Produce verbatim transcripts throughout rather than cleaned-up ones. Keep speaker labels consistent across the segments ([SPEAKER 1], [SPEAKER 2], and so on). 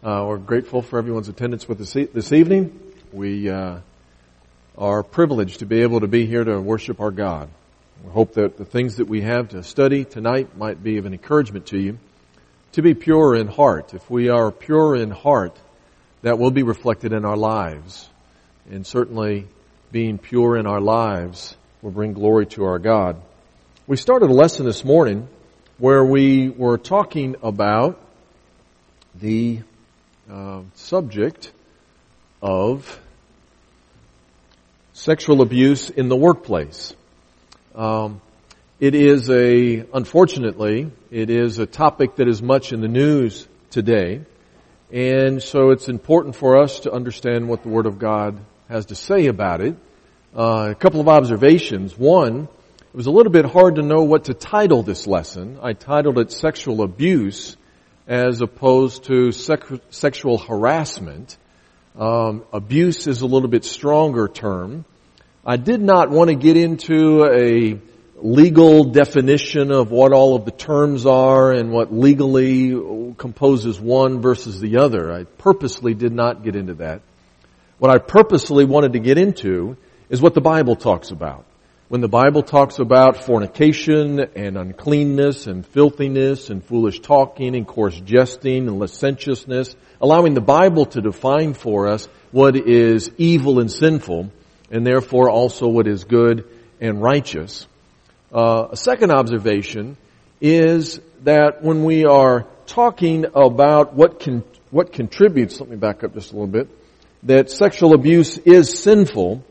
[SPEAKER 1] Uh, we're grateful for everyone's attendance with us this evening. We uh, are privileged to be able to be here to worship our God. We hope that the things that we have to study tonight might be of an encouragement to you to be pure in heart. If we are pure in heart, that will be reflected in our lives. And certainly being pure in our lives will bring glory to our God. We started a lesson this morning where we were talking about the uh, subject of sexual abuse in the workplace. Um, it is a, unfortunately, it is a topic that is much in the news today. And so it's important for us to understand what the Word of God has to say about it. Uh, a couple of observations. One, it was a little bit hard to know what to title this lesson. I titled it Sexual Abuse as opposed to sec- sexual harassment. Um, abuse is a little bit stronger term. I did not want to get into a legal definition of what all of the terms are and what legally composes one versus the other. I purposely did not get into that. What I purposely wanted to get into is what the Bible talks about. When the Bible talks about fornication and uncleanness and filthiness and foolish talking and coarse jesting and licentiousness, allowing the Bible to define for us what is evil and sinful, and therefore also what is good and righteous. Uh, a second observation is that when we are talking about what can, what contributes, let me back up just a little bit, that sexual abuse is sinful.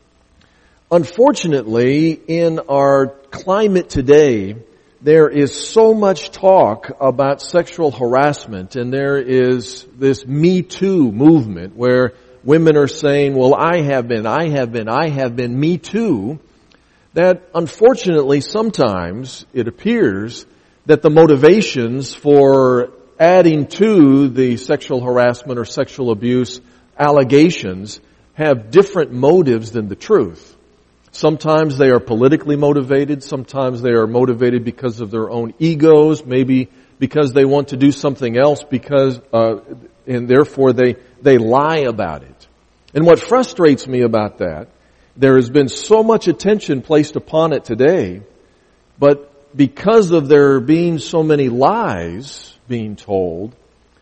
[SPEAKER 1] Unfortunately, in our climate today, there is so much talk about sexual harassment, and there is this Me Too movement where women are saying, well, I have been, I have been, I have been, me too, that unfortunately sometimes it appears that the motivations for adding to the sexual harassment or sexual abuse allegations have different motives than the truth. Sometimes they are politically motivated. Sometimes they are motivated because of their own egos, maybe because they want to do something else because, uh, and therefore they, they lie about it. And what frustrates me about that, there has been so much attention placed upon it today, but because of there being so many lies being told,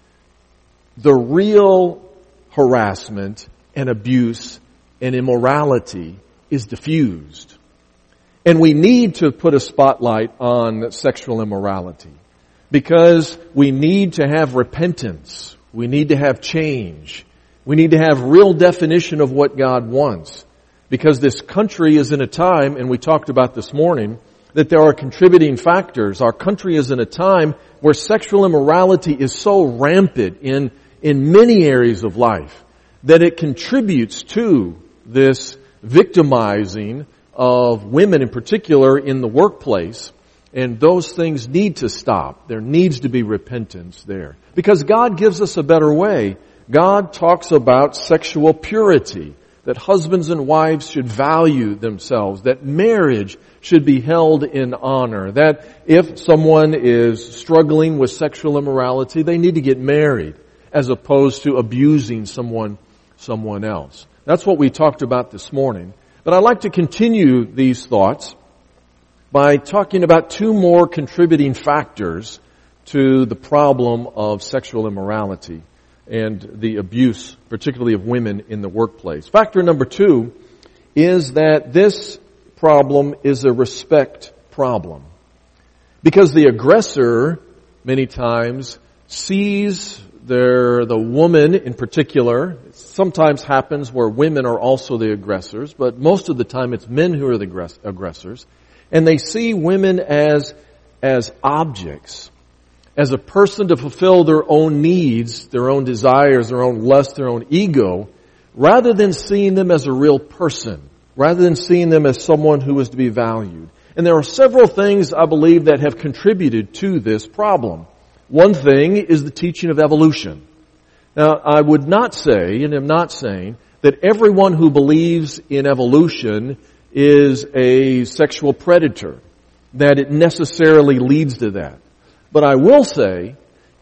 [SPEAKER 1] the real harassment and abuse and immorality is diffused. And we need to put a spotlight on sexual immorality because we need to have repentance. We need to have change. We need to have real definition of what God wants. Because this country is in a time, and we talked about this morning, that there are contributing factors. Our country is in a time where sexual immorality is so rampant in, in many areas of life that it contributes to this victimizing of women in particular in the workplace. And those things need to stop. There needs to be repentance there. Because God gives us a better way. God talks about sexual purity, that husbands and wives should value themselves, that marriage should be held in honor, that if someone is struggling with sexual immorality, they need to get married as opposed to abusing someone, someone else. That's what we talked about this morning. But I'd like to continue these thoughts by talking about two more contributing factors to the problem of sexual immorality and the abuse, particularly of women in the workplace. Factor number two is that this problem is a respect problem. Because the aggressor, many times, sees their, the woman in particular. It sometimes happens where women are also the aggressors, but most of the time it's men who are the aggressors. And they see women as, as objects, as a person to fulfill their own needs, their own desires, their own lust, their own ego, rather than seeing them as a real person, rather than seeing them as someone who is to be valued. And there are several things, I believe, that have contributed to this problem. One thing is the teaching of evolution. Now, I would not say, and I'm not saying, that everyone who believes in evolution is a sexual predator, that it necessarily leads to that. But I will say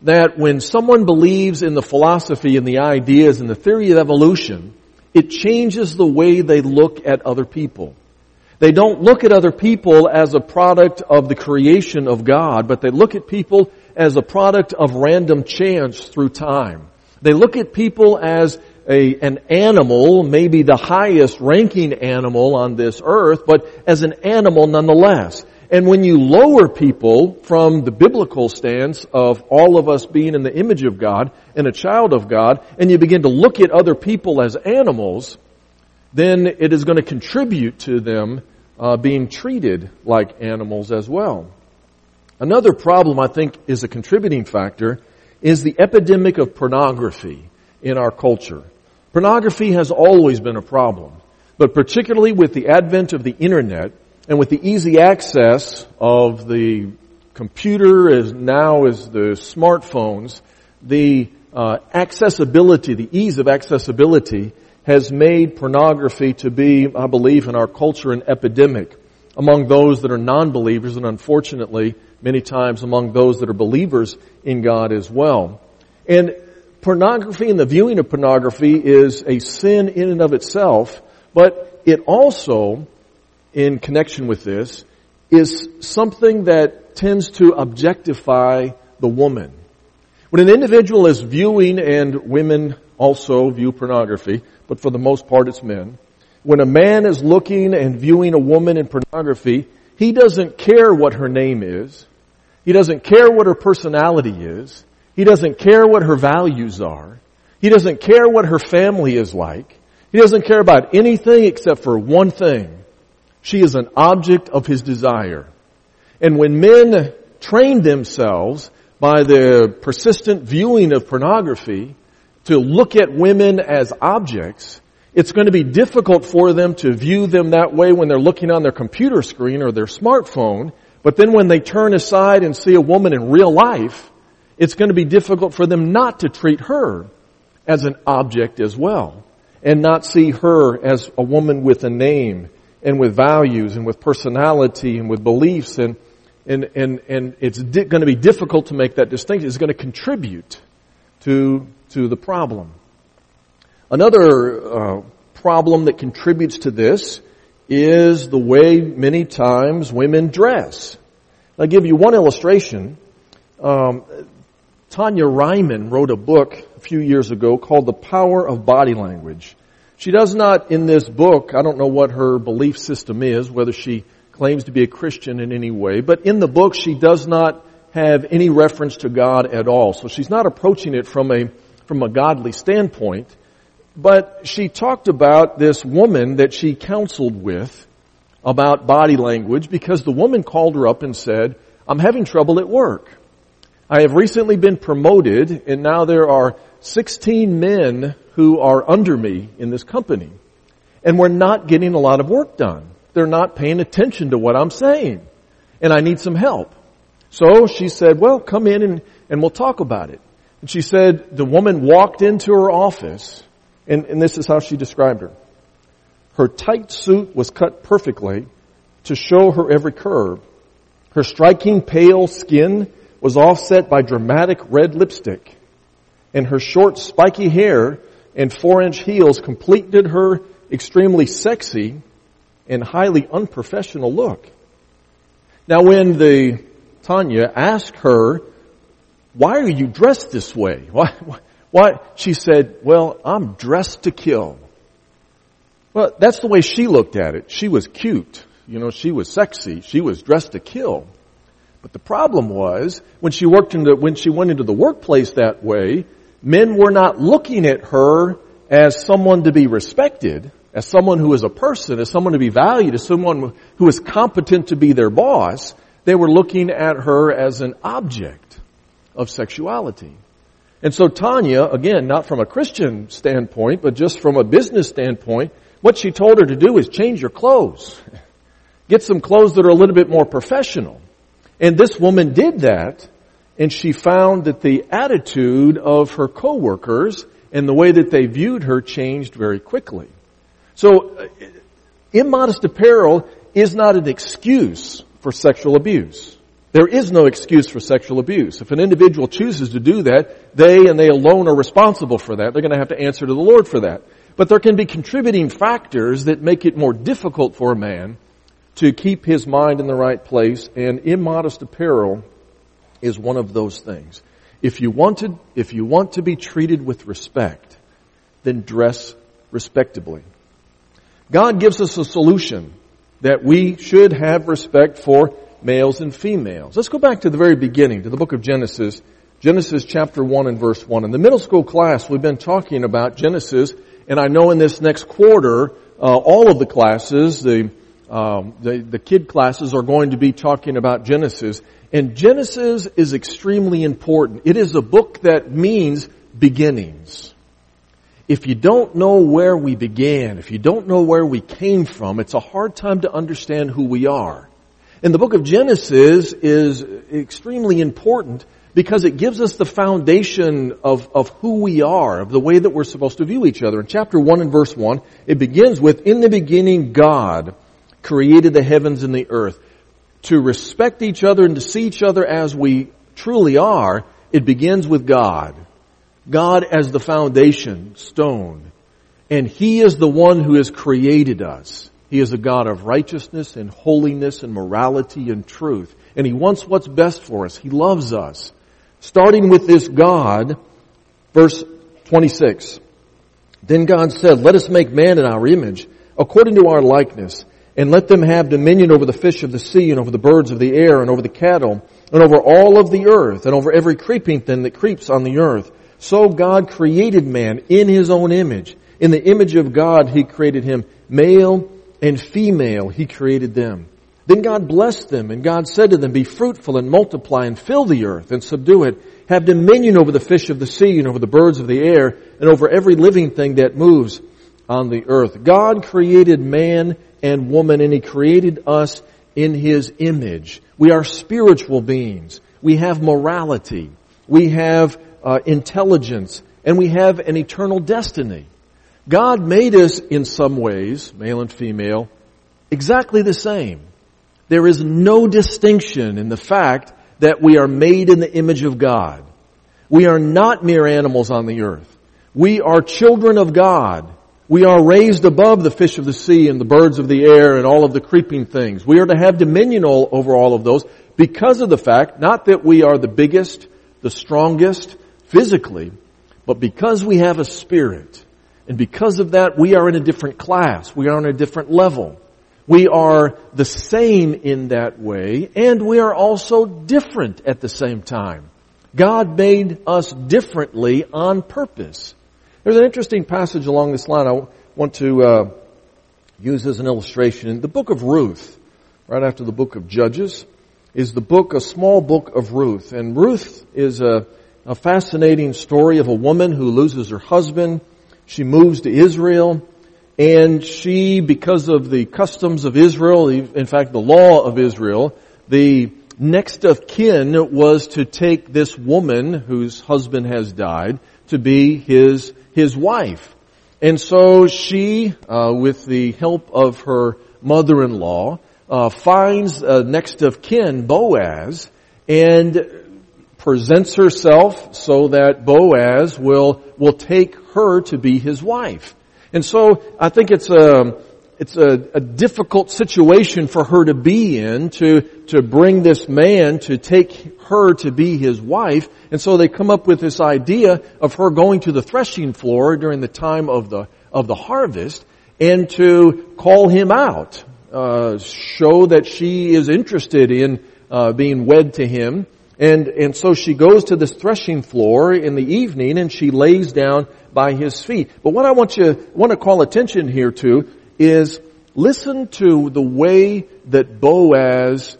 [SPEAKER 1] that when someone believes in the philosophy and the ideas and the theory of evolution, it changes the way they look at other people. They don't look at other people as a product of the creation of God, but they look at people as a product of random chance through time. They look at people as a, an animal, maybe the highest ranking animal on this earth, but as an animal nonetheless. And when you lower people from the biblical stance of all of us being in the image of God and a child of God, and you begin to look at other people as animals, then it is going to contribute to them uh, being treated like animals as well. Another problem, I think, is a contributing factor, is the epidemic of pornography in our culture. Pornography has always been a problem, but particularly with the advent of the internet and with the easy access of the computer as now as the smartphones, the uh, accessibility, the ease of accessibility has made pornography to be, I believe, in our culture an epidemic among those that are non-believers, and unfortunately many times among those that are believers in God as well. And pornography and the viewing of pornography is a sin in and of itself, but it also, in connection with this, is something that tends to objectify the woman. When an individual is viewing, and women also view pornography, but for the most part it's men. When a man is looking and viewing a woman in pornography, he doesn't care what her name is. He doesn't care what her personality is. He doesn't care what her values are. He doesn't care what her family is like. He doesn't care about anything except for one thing. She is an object of his desire. And when men train themselves by the persistent viewing of pornography to look at women as objects, it's going to be difficult for them to view them that way when they're looking on their computer screen or their smartphone. But then when they turn aside and see a woman in real life, it's going to be difficult for them not to treat her as an object as well, and not see her as a woman with a name and with values and with personality and with beliefs. And and and, and it's di- going to be difficult to make that distinction. It's going to contribute to to the problem. Another uh, problem that contributes to this is the way many times women dress. I'll give you one illustration. Um, Tanya Ryman wrote a book a few years ago called The Power of Body Language. She does not, in this book, I don't know what her belief system is, whether she claims to be a Christian in any way, but in the book she does not have any reference to God at all. So she's not approaching it from a from a godly standpoint. But she talked about this woman that she counseled with about body language, because the woman called her up and said, "I'm having trouble at work. I have recently been promoted, and now there are sixteen men who are under me in this company. And we're not getting a lot of work done. They're not paying attention to what I'm saying. And I need some help." So she said, "Well, come in and, and we'll talk about it." And she said the woman walked into her office, and, and this is how she described her. Her tight suit was cut perfectly to show her every curve. Her striking pale skin was offset by dramatic red lipstick. And her short spiky hair and four-inch heels completed her extremely sexy and highly unprofessional look. Now when the Tanya asked her, "Why are you dressed this way? Why, why, why?" She said, "Well, I'm dressed to kill." Well, that's the way she looked at it. She was cute. You know, she was sexy. She was dressed to kill. But the problem was, when she worked into, when she went into the workplace that way, men were not looking at her as someone to be respected, as someone who is a person, as someone to be valued, as someone who is competent to be their boss. They were looking at her as an object of sexuality. And so Tanya, again, not from a Christian standpoint, but just from a business standpoint, what she told her to do is change your clothes. Get some clothes that are a little bit more professional. And this woman did that, and she found that the attitude of her coworkers and the way that they viewed her changed very quickly. So, immodest apparel is not an excuse for sexual abuse. There is no excuse for sexual abuse. If an individual chooses to do that, they and they alone are responsible for that. They're going to have to answer to the Lord for that. But there can be contributing factors that make it more difficult for a man to keep his mind in the right place, and immodest apparel is one of those things. If you want to, if you want to be treated with respect, then dress respectably. God gives us a solution that we should have respect for males and females. Let's go back to the very beginning, to the book of Genesis, Genesis chapter one and verse one. In the middle school class, we've been talking about Genesis, and I know in this next quarter, uh, all of the classes, the Um, the, the kid classes are going to be talking about Genesis. And Genesis is extremely important. It is a book that means beginnings. If you don't know where we began, if you don't know where we came from, it's a hard time to understand who we are. And the book of Genesis is extremely important because it gives us the foundation of, of who we are, of the way that we're supposed to view each other. In chapter one and verse one, it begins with, "In the beginning God created the heavens and the earth." To respect each other and to see each other as we truly are, it begins with God. God as the foundation stone. And He is the one who has created us. He is a God of righteousness and holiness and morality and truth. And He wants what's best for us. He loves us. Starting with this God, verse twenty-six. "Then God said, let us make man in our image, according to our likeness, and let them have dominion over the fish of the sea, and over the birds of the air, and over the cattle, and over all of the earth, and over every creeping thing that creeps on the earth. So God created man in His own image. In the image of God He created him. Male and female He created them. Then God blessed them, and God said to them, be fruitful and multiply and fill the earth and subdue it. Have dominion over the fish of the sea, and over the birds of the air, and over every living thing that moves on the earth." God created man and woman, and He created us in His image. We are spiritual beings. We have morality. We have uh, intelligence. And we have an eternal destiny. God made us in some ways, male and female, exactly the same. There is no distinction in the fact that we are made in the image of God. We are not mere animals on the earth. We are children of God. We are raised above the fish of the sea and the birds of the air and all of the creeping things. We are to have dominion all, over all of those because of the fact, not that we are the biggest, the strongest physically, but because we have a spirit. And because of that, we are in a different class. We are on a different level. We are the same in that way, and we are also different at the same time. God made us differently on purpose. There's an interesting passage along this line I want to uh, use as an illustration. In the book of Ruth, right after the book of Judges, is the book, a small book of Ruth. And Ruth is a, a fascinating story of a woman who loses her husband. She moves to Israel, and she, because of the customs of Israel, in fact the law of Israel, the next of kin was to take this woman whose husband has died to be his his wife. And so she, uh, with the help of her mother-in-law, uh, finds a next of kin, Boaz, and presents herself so that Boaz will, will take her to be his wife. And so I think it's a, it's a, a difficult situation for her to be in, to, to bring this man to take her to be his wife. And so they come up with this idea of her going to the threshing floor during the time of the, of the harvest and to call him out, uh, show that she is interested in, uh, being wed to him. And, and so she goes to this threshing floor in the evening and she lays down by his feet. But what I want you, want to call attention here to is listen to the way that Boaz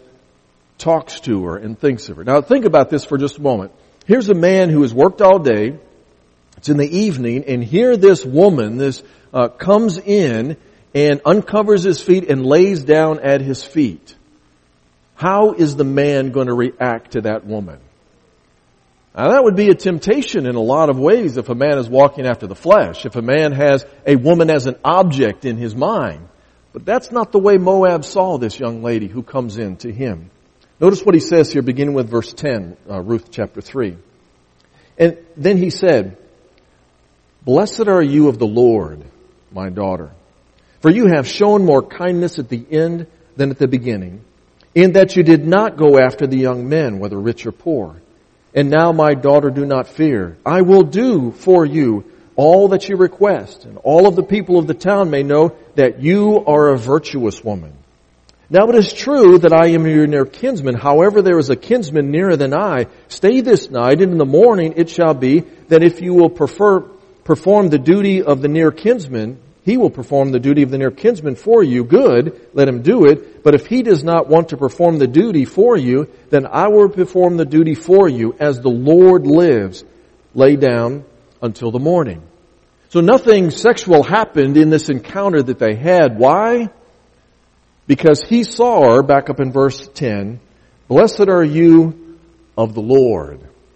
[SPEAKER 1] talks to her and thinks of her. Now think about this for just a moment. Here's a man who has worked all day. It's in the evening, and here this woman, this, uh, comes in and uncovers his feet and lays down at his feet. How is the man going to react to that woman? Now that would be a temptation in a lot of ways if a man is walking after the flesh, if a man has a woman as an object in his mind. But that's not the way Moab saw this young lady who comes in to him. Notice what he says here, beginning with verse ten, uh, Ruth chapter three. And then he said, "Blessed are you of the Lord, my daughter, for you have shown more kindness at the end than at the beginning, in that you did not go after the young men, whether rich or poor. And now, my daughter, do not fear. I will do for you all that you request, and all of the people of the town may know that you are a virtuous woman. Now it is true that I am your near kinsman. However, there is a kinsman nearer than I. Stay this night, and in the morning it shall be that if you will prefer, perform the duty of the near kinsman, he will perform the duty of the near kinsman for you. Good, let him do it. But if he does not want to perform the duty for you, then I will perform the duty for you as the Lord lives. Lay down until the morning." So nothing sexual happened in this encounter that they had. Why? Because he saw her, back up in verse ten, "Blessed are you of the Lord."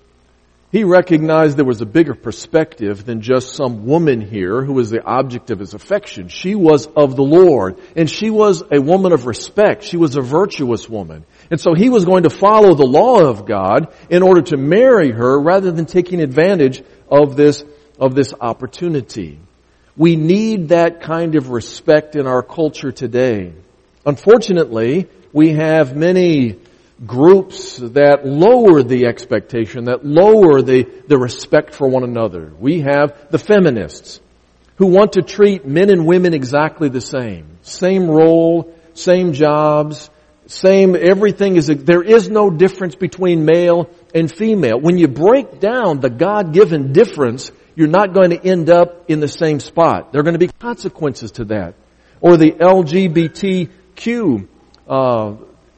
[SPEAKER 1] He recognized there was a bigger perspective than just some woman here who was the object of his affection. She was of the Lord, and she was a woman of respect. She was a virtuous woman. And so he was going to follow the law of God in order to marry her rather than taking advantage of this, of this opportunity. We need that kind of respect in our culture today. Unfortunately, we have many groups that lower the expectation, that lower the, the respect for one another. We have the feminists who want to treat men and women exactly the same. Same role, same jobs, same, everything is, there is no difference between male and female. When you break down the God-given difference, you're not going to end up in the same spot. There are going to be consequences to that. Or the L G B T Q uh,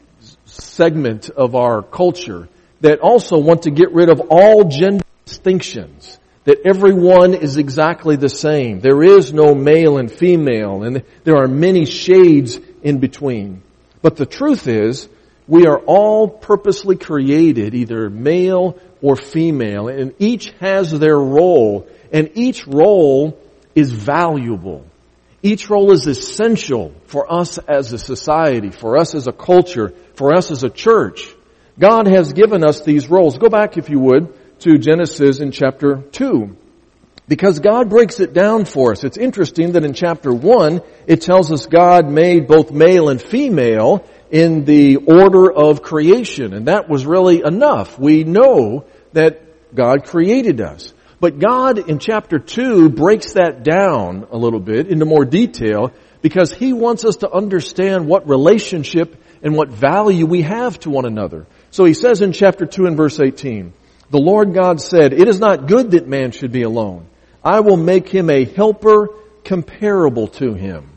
[SPEAKER 1] segment of our culture that also want to get rid of all gender distinctions, that everyone is exactly the same. There is no male and female, and there are many shades in between. But the truth is, we are all purposely created, either male or female, and each has their role, and each role is valuable. Each role is essential for us as a society, for us as a culture, for us as a church. God has given us these roles. Go back, if you would, to Genesis in chapter two. Because God breaks it down for us. It's interesting that in chapter one, it tells us God made both male and female in the order of creation. And that was really enough. We know that God created us. But God in chapter two breaks that down a little bit into more detail because He wants us to understand what relationship and what value we have to one another. So He says in chapter two and verse eighteen, "The Lord God said, it is not good that man should be alone. I will make him a helper comparable to him."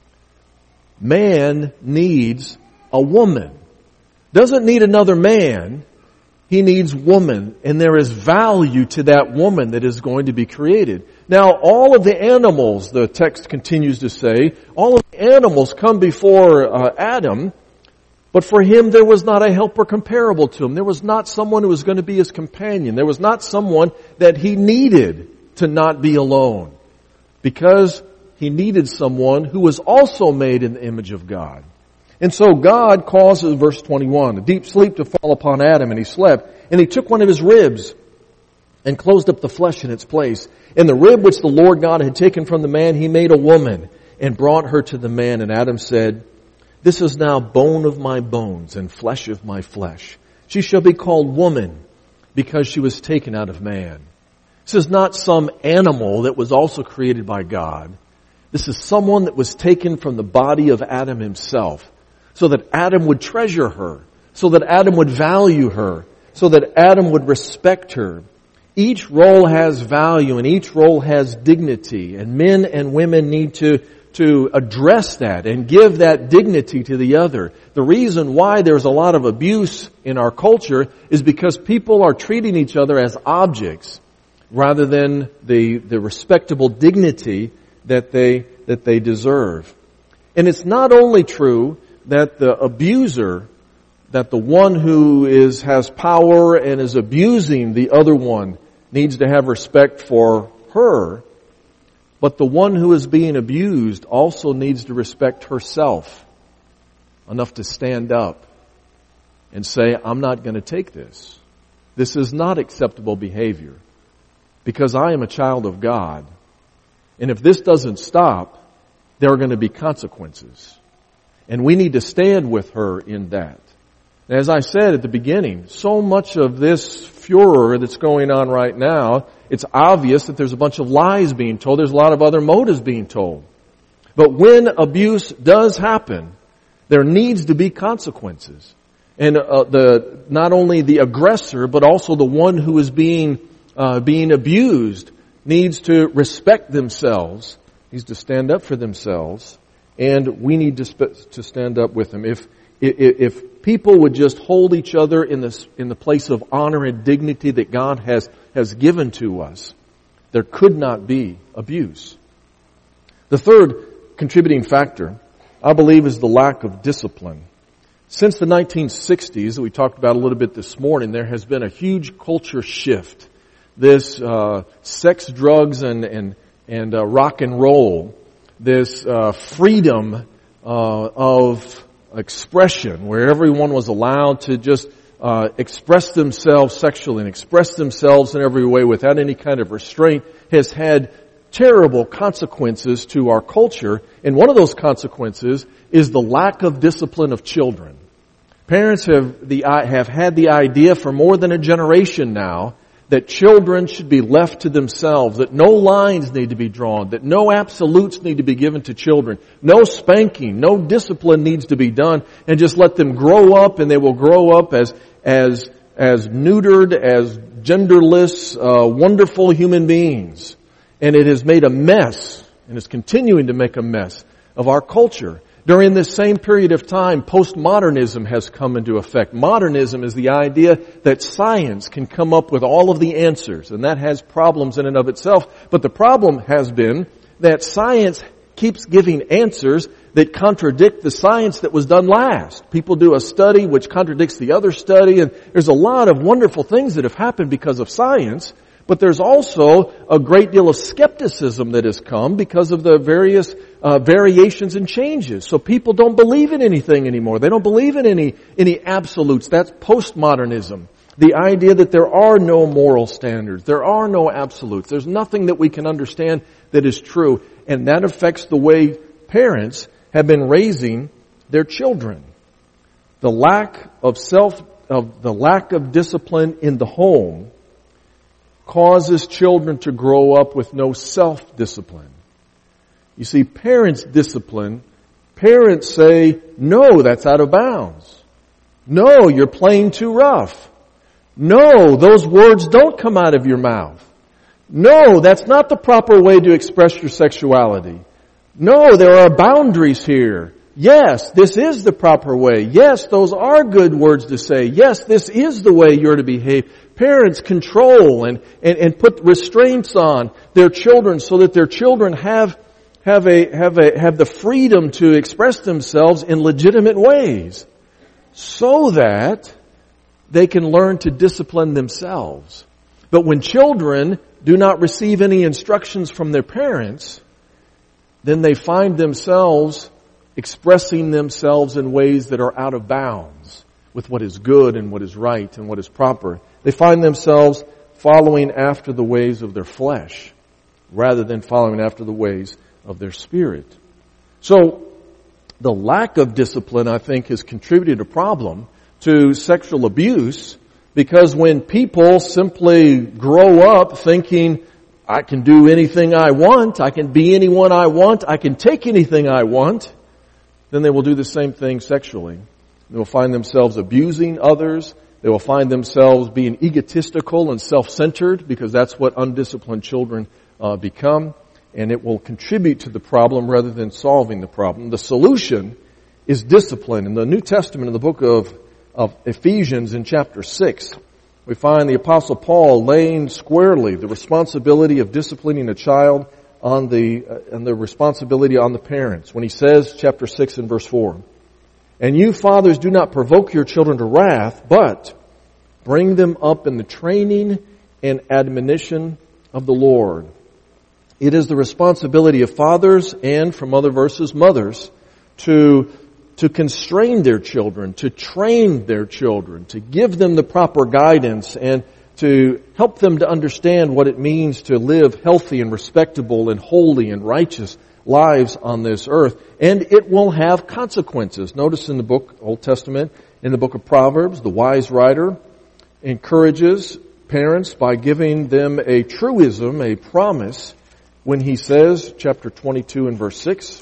[SPEAKER 1] Man needs a woman. Doesn't need another man. He needs woman, and there is value to that woman that is going to be created. Now, all of the animals, the text continues to say, all of the animals come before uh, Adam, but for him there was not a helper comparable to him. There was not someone who was going to be his companion. There was not someone that he needed to not be alone, because he needed someone who was also made in the image of God. And so God causes, verse twenty-one, a deep sleep to fall upon Adam, and he slept. And He took one of his ribs and closed up the flesh in its place. And the rib which the Lord God had taken from the man, He made a woman and brought her to the man. And Adam said, "This is now bone of my bones and flesh of my flesh. She shall be called woman because she was taken out of man." This is not some animal that was also created by God. This is someone that was taken from the body of Adam himself, so that Adam would treasure her, so that Adam would value her, so that Adam would respect her. Each role has value and each role has dignity, and men and women need to, to address that and give that dignity to the other. The reason why there's a lot of abuse in our culture is because people are treating each other as objects rather than the, the respectable dignity that they, that they deserve. And it's not only true that the abuser, that the one who is, has power and is abusing the other one needs to have respect for her, but the one who is being abused also needs to respect herself enough to stand up and say, I'm not going to take this. This is not acceptable behavior because I am a child of God. And if this doesn't stop, there are going to be consequences. And we need to stand with her in that. As I said at the beginning, so much of this furor that's going on right now, it's obvious that there's a bunch of lies being told. There's a lot of other motives being told. But when abuse does happen, there needs to be consequences. And uh, the not only the aggressor, but also the one who is being uh, being abused needs to respect themselves, needs to stand up for themselves, and we need to sp- to stand up with them. If if, if people would just hold each other in this in the place of honor and dignity that God has has given to us, there could not be abuse. The third contributing factor, I believe, is the lack of discipline. Since the nineteen sixties, that we talked about a little bit this morning, there has been a huge culture shift. This uh, sex, drugs, and and and uh, rock and roll, this uh, freedom uh, of expression, where everyone was allowed to just uh, express themselves sexually and express themselves in every way without any kind of restraint, has had terrible consequences to our culture. And one of those consequences is the lack of discipline of children. Parents have the have had the idea for more than a generation now that children should be left to themselves, that no lines need to be drawn, that no absolutes need to be given to children, no spanking, no discipline needs to be done, and just let them grow up, and they will grow up as as as neutered, as genderless, uh, wonderful human beings. And it has made a mess, and is continuing to make a mess of our culture. During this same period of time, postmodernism has come into effect. Modernism is the idea that science can come up with all of the answers, and that has problems in and of itself. But the problem has been that science keeps giving answers that contradict the science that was done last. People do a study which contradicts the other study, and there's a lot of wonderful things that have happened because of science. But there's also a great deal of skepticism that has come because of the various uh, variations and changes. So people don't believe in anything anymore. They don't believe in any any absolutes. That's postmodernism. The idea that there are no moral standards. There are no absolutes. There's nothing that we can understand that is true. And that affects the way parents have been raising their children. The lack of self, of the lack of discipline in the home causes children to grow up with no self-discipline. You see, parents discipline. Parents say, no, that's out of bounds. No, you're playing too rough. No, those words don't come out of your mouth. No, that's not the proper way to express your sexuality. No, there are boundaries here. Yes, this is the proper way. Yes, those are good words to say. Yes, this is the way you're to behave. Parents control and, and, and put restraints on their children so that their children have, have a, have a, have the freedom to express themselves in legitimate ways so that they can learn to discipline themselves. But when children do not receive any instructions from their parents, then they find themselves expressing themselves in ways that are out of bounds with what is good and what is right and what is proper. They find themselves following after the ways of their flesh rather than following after the ways of their spirit. So the lack of discipline, I think, has contributed a problem to sexual abuse, because when people simply grow up thinking, I can do anything I want, I can be anyone I want, I can take anything I want, then they will do the same thing sexually. They will find themselves abusing others. They will find themselves being egotistical and self-centered, because that's what undisciplined children uh, become. And it will contribute to the problem rather than solving the problem. The solution is discipline. In the New Testament, in the book of, of Ephesians in chapter six, we find the Apostle Paul laying squarely the responsibility of disciplining a child on the, uh, and the responsibility on the parents. When he says, chapter six and verse four, and you fathers do not provoke your children to wrath, but bring them up in the training and admonition of the Lord. It is the responsibility of fathers and, from other verses, mothers, to to constrain their children, to train their children, to give them the proper guidance, and to help them to understand what it means to live healthy and respectable and holy and righteous lives on this earth. And it will have consequences. Notice in the book, Old Testament, in the book of Proverbs, the wise writer encourages parents by giving them a truism, a promise, when he says, chapter twenty-two and verse six,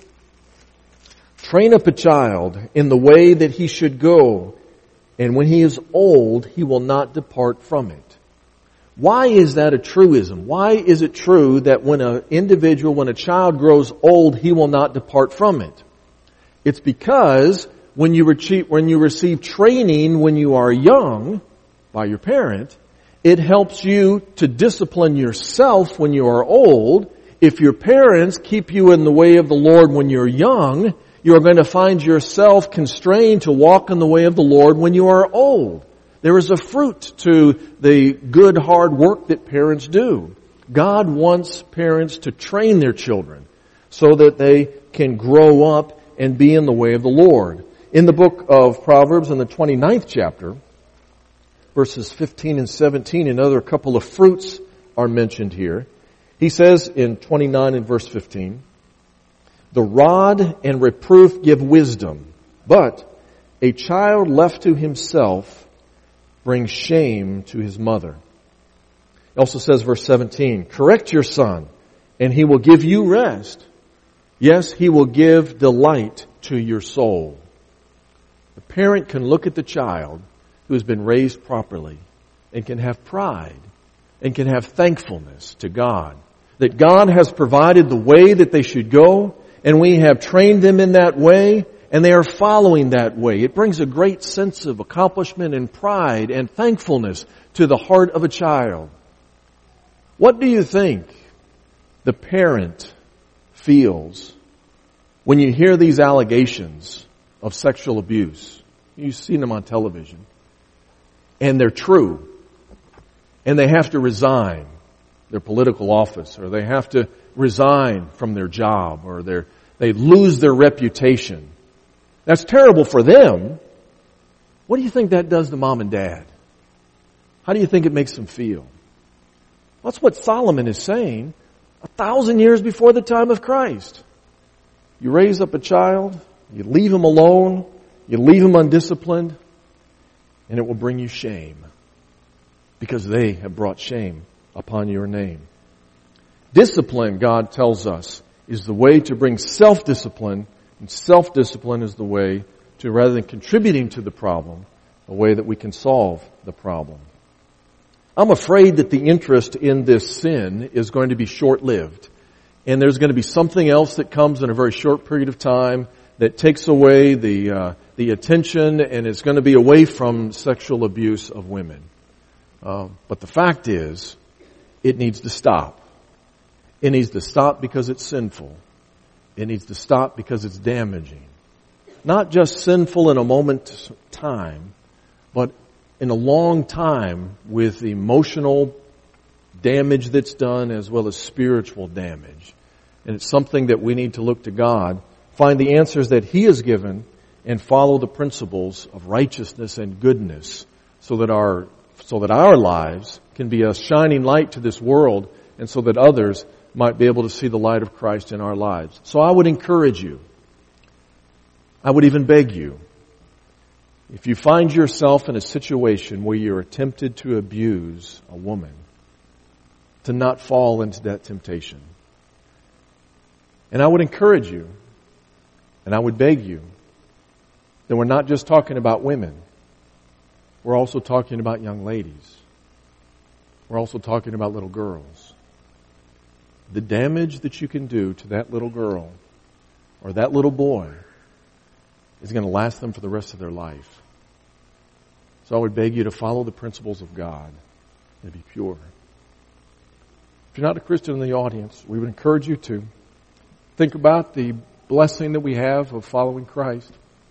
[SPEAKER 1] "Train up a child in the way that he should go, and when he is old, he will not depart from it." Why is that a truism? Why is it true that when an individual, when a child grows old, he will not depart from it? It's because when you receive, when you receive training when you are young by your parent, it helps you to discipline yourself when you are old. If your parents keep you in the way of the Lord when you're young, you are going to find yourself constrained to walk in the way of the Lord when you are old. There is a fruit to the good, hard work that parents do. God wants parents to train their children so that they can grow up and be in the way of the Lord. In the book of Proverbs, in the twenty-ninth chapter, verses fifteen and seventeen, another couple of fruits are mentioned here. He says in twenty-nine and verse fifteen, "The rod and reproof give wisdom, but a child left to himself brings shame to his mother." It also says, verse seventeen, "Correct your son, and he will give you rest. Yes, he will give delight to your soul." The parent can look at the child who has been raised properly and can have pride and can have thankfulness to God that God has provided the way that they should go, and we have trained them in that way, and they are following that way. It brings a great sense of accomplishment and pride and thankfulness to the heart of a child. What do you think the parent feels when you hear these allegations of sexual abuse? You've seen them on television. And they're true. And they have to resign their political office, or they have to resign from their job, or they're, they lose their reputation. That's terrible for them. What do you think that does to mom and dad? How do you think it makes them feel? That's what Solomon is saying a thousand years before the time of Christ. You raise up a child, you leave him alone, you leave him undisciplined, and it will bring you shame because they have brought shame upon your name. Discipline, God tells us, is the way to bring self-discipline, and self-discipline is the way to, rather than contributing to the problem, a way that we can solve the problem. I'm afraid that the interest in this sin is going to be short-lived. And there's going to be something else that comes in a very short period of time that takes away the uh, the attention, and it's going to be away from sexual abuse of women. Uh, but the fact is, it needs to stop. It needs to stop because it's sinful. It needs to stop because it's damaging. Not just sinful in a moment's time, but in a long time with emotional damage that's done as well as spiritual damage. And it's something that we need to look to God, find the answers that He has given, and follow the principles of righteousness and goodness so that our so that our lives can be a shining light to this world, and so that others might be able to see the light of Christ in our lives. So I would encourage you, I would even beg you, if you find yourself in a situation where you're tempted to abuse a woman, to not fall into that temptation. And I would encourage you, and I would beg you, that we're not just talking about women. We're also talking about young ladies. We're also talking about little girls. The damage that you can do to that little girl or that little boy is going to last them for the rest of their life. So I would beg you to follow the principles of God and be pure. If you're not a Christian in the audience, we would encourage you to think about the blessing that we have of following Christ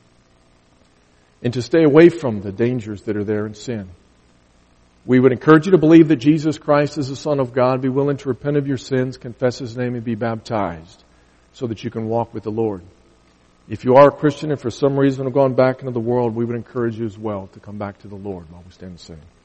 [SPEAKER 1] and to stay away from the dangers that are there in sin. We would encourage you to believe that Jesus Christ is the Son of God, be willing to repent of your sins, confess His name, and be baptized so that you can walk with the Lord. If you are a Christian and for some reason have gone back into the world, we would encourage you as well to come back to the Lord while we stand and sing.